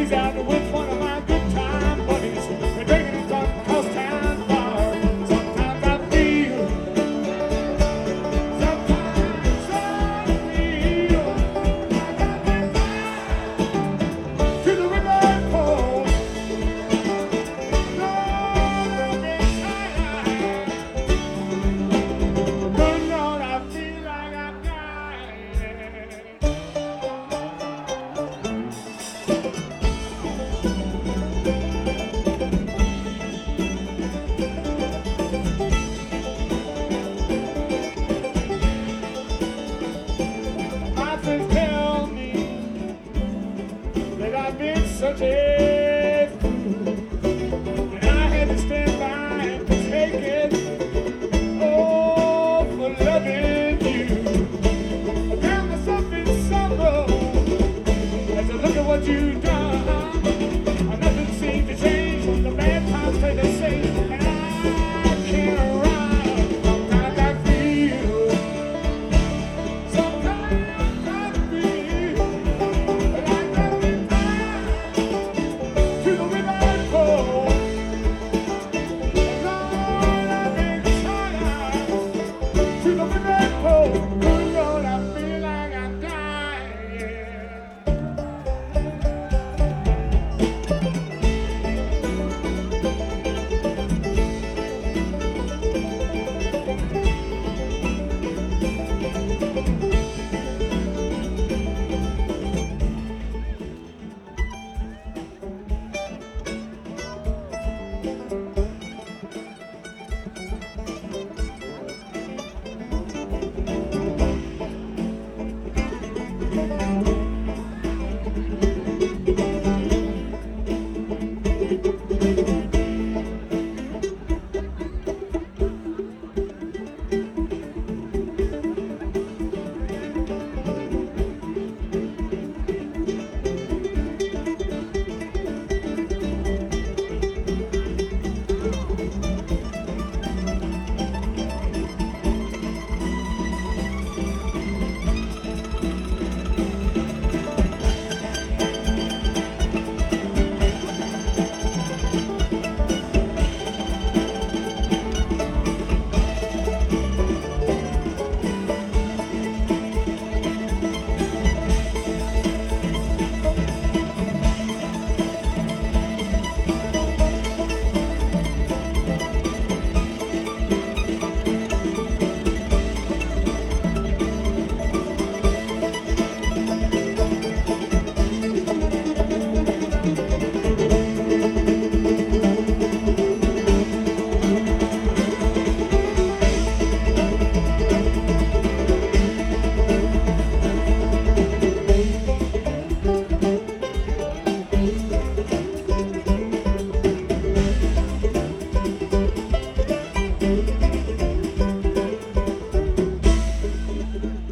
She's out with one of my good time buddies. We're drinking it across town bar. Sometimes I feel, sometimes I feel like I can fly to the river coast. My friends tell me that I've been such a fool, and I had to stand by and take it all for loving you. I found myself in sorrow as I look at what you've done.